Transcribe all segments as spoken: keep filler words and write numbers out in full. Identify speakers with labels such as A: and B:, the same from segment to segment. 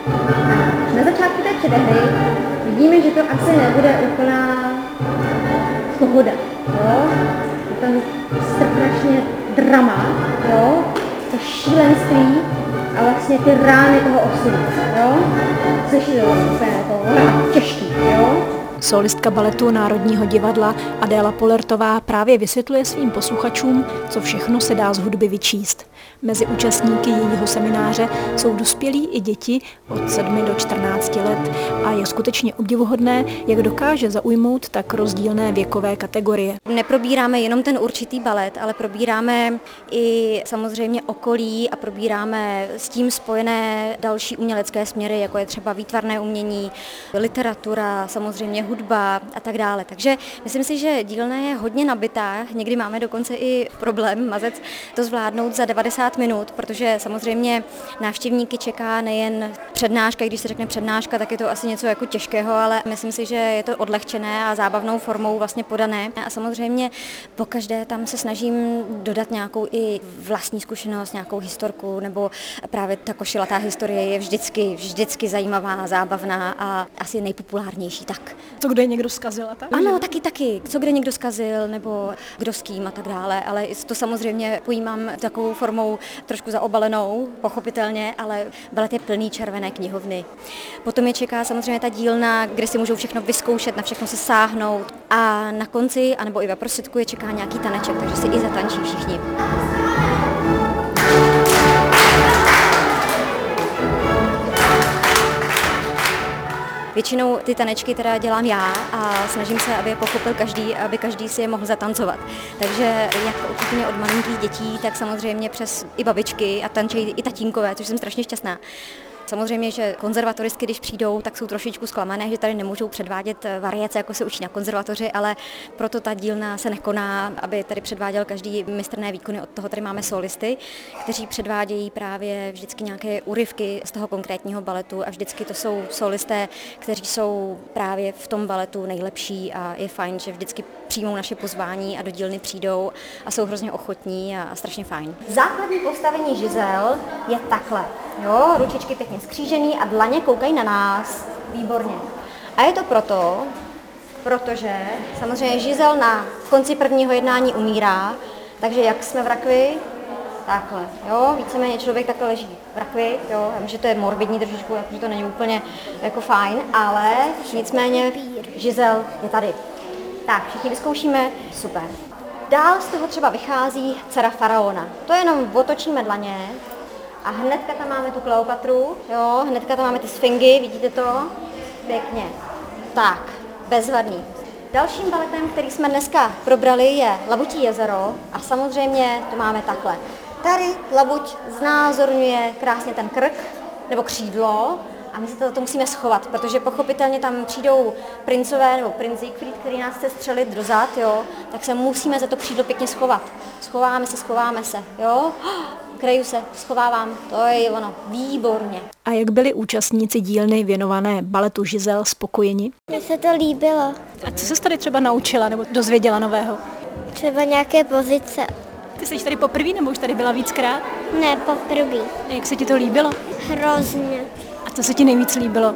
A: Na začátku té předehry vidíme, že to asi nebude úplná pohoda, jo? Je tam strašně drama, jo? To šílenství a vlastně ty rány toho osudu, jo? Což je úplně jako těžký, jo?
B: Solistka baletu Národního divadla Adéla Polertová právě vysvětluje svým posluchačům, co všechno se dá z hudby vyčíst. Mezi účastníky jejího semináře jsou dospělí i děti od sedmi do čtrnácti let a je skutečně obdivuhodné, jak dokáže zaujmout tak rozdílné věkové kategorie.
C: Neprobíráme jenom ten určitý balet, ale probíráme i samozřejmě okolí a probíráme s tím spojené další umělecké směry, jako je třeba výtvarné umění, literatura, samozřejmě hudba a tak dále. Takže myslím si, že dílna je hodně nabitá, někdy máme dokonce i problém mazec to zvládnout za devadesát minut, protože samozřejmě návštěvníky čeká nejen přednáška, když se řekne přednáška, tak je to asi něco jako těžkého, ale myslím si, že je to odlehčené a zábavnou formou vlastně podané. A samozřejmě pokaždé tam se snažím dodat nějakou i vlastní zkušenost, nějakou historku, nebo právě ta košilatá historie je vždycky, vždycky zajímavá, zábavná a asi nejpopulárnější tak.
B: Co kde někdo zkazil a tak?
C: Ano, taky, taky. Co kde někdo zkazil, nebo kdo s kým a tak dále, ale to samozřejmě pojímám takovou formou trošku zaobalenou, pochopitelně, ale balet je plný červené knihovny. Potom je čeká samozřejmě ta dílna, kde si můžou všechno vyzkoušet, na všechno si sáhnout a na konci, anebo i ve prostředku je čeká nějaký taneček, takže si i zatančí všichni. Většinou ty tanečky teda dělám já a snažím se, aby je pochopil každý, aby každý si je mohl zatancovat. Takže jak úplně od malinkých dětí, tak samozřejmě přes i babičky a tančí i tatínkové, což jsem strašně šťastná. Samozřejmě, že konzervatoristky, když přijdou, tak jsou trošičku zklamané, že tady nemůžou předvádět variace, jako se učí na konzervatoři, ale proto ta dílna se nekoná, aby tady předváděl každý mistrné výkony. Od toho tady máme solisty, kteří předvádějí právě vždycky nějaké úryvky z toho konkrétního baletu a vždycky to jsou solisté, kteří jsou právě v tom baletu nejlepší a je fajn, že vždycky přijmou naše pozvání a do dílny přijdou a jsou hrozně ochotní a strašně fajn. Základní postavení Žizel je takhle. Jo, ručičky pěkně skřížený a dlaně koukají na nás. Výborně. A je to proto, protože samozřejmě Žizel na konci prvního jednání umírá, takže jak jsme v rakvi, takhle, jo, víceméně člověk takhle leží v rakvi, jo, já vím, že to je morbidní trošičku, že to není úplně jako fajn, ale nicméně Žizel je tady. Tak, všichni vyzkoušíme, super. Dál z toho třeba vychází dcera faraona. To jenom otočíme dlaně. A hnedka tam máme tu Kleopatru, jo, hnedka tam máme ty sfingy, vidíte to? Pěkně. Tak, bezvadný. Dalším baletem, který jsme dneska probrali, je Labutí jezero a samozřejmě to máme takhle. Tady Labuť znázorňuje krásně ten krk, nebo křídlo, a my se to, to musíme schovat, protože pochopitelně tam přijdou princové nebo princ Siegfried, který nás chce střelit do zad, jo, tak se musíme za to křídlo pěkně schovat. Schováme se, schováme se, jo. Kryju se, schovávám, to je ono, výborně.
B: A jak byli účastníci dílny věnované baletu Žizel spokojeni?
D: Mně se to líbilo.
B: A co ses tady třeba naučila nebo dozvěděla nového?
D: Třeba nějaké pozice.
B: Ty jsi tady poprvé nebo už tady byla víckrát?
D: Ne, poprvé.
B: A jak se ti to líbilo?
D: Hrozně.
B: A co se ti nejvíc líbilo?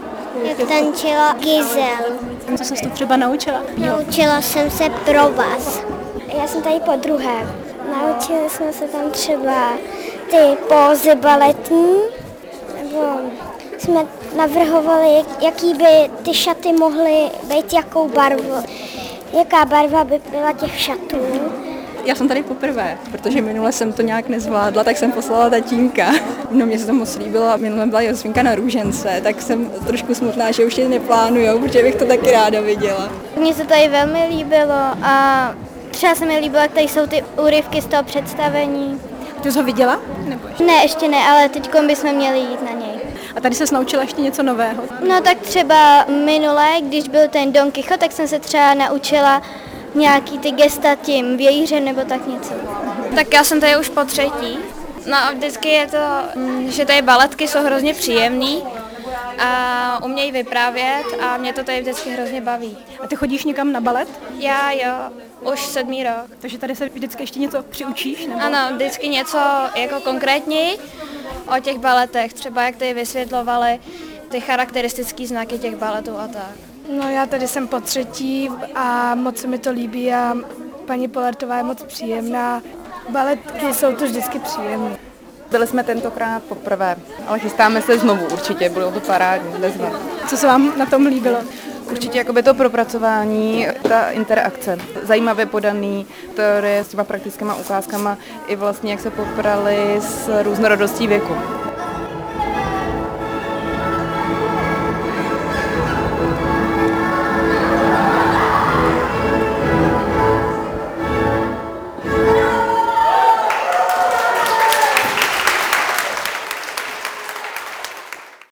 D: Jak tančila Gizel.
B: Co ses tu třeba naučila?
D: Naučila jsem se pro vás. Já jsem tady po druhé. Naučili jsme se tam třeba ty pózy baletní, nebo jsme navrhovali, jaký by ty šaty mohly být, jakou barvu, jaká barva by byla těch šatů.
E: Já jsem tady poprvé, protože minule jsem to nějak nezvládla, tak jsem poslala tatínka. No mě se to moc líbilo a minule byla Josvinka na Růžence, tak jsem trošku smutná, že už je neplánujou, protože bych to taky ráda viděla.
D: Mně se tady velmi líbilo a třeba se mi líbilo, jak tady jsou ty úryvky z toho představení.
B: Ty jsi ho viděla? Nebo ještě?
D: Ne, ještě ne, ale teď bychom měli jít na něj.
B: A tady ses naučila ještě něco nového?
D: No tak třeba minule, když byl ten Don Quixote, tak jsem se třeba naučila nějaký ty gesta tím vějíře nebo tak něco.
F: Tak já jsem tady už po třetí. No a vždycky je to, že tady baletky jsou hrozně příjemný a umějí vyprávět a mě to tady vždycky hrozně baví.
B: A ty chodíš někam na balet?
F: Já jo, už sedmý rok.
B: Takže tady se vždycky ještě něco přiučíš? Nebo?
F: Ano, vždycky něco jako konkrétněji o těch baletech, třeba jak ty vysvětlovali ty charakteristické znaky těch baletů a tak.
G: No já tady jsem po třetí a moc se mi to líbí a paní Polertová je moc příjemná. Baletky jsou to vždycky příjemné.
E: Byli jsme tentokrát poprvé, ale chystáme se znovu určitě, budou to parádní, bezva.
B: Co se vám na tom líbilo?
E: Určitě jakoby to propracování, ta interakce, zajímavě podaný teorie s těma praktickýma ukázkama i vlastně jak se poprali s různorodostí věku.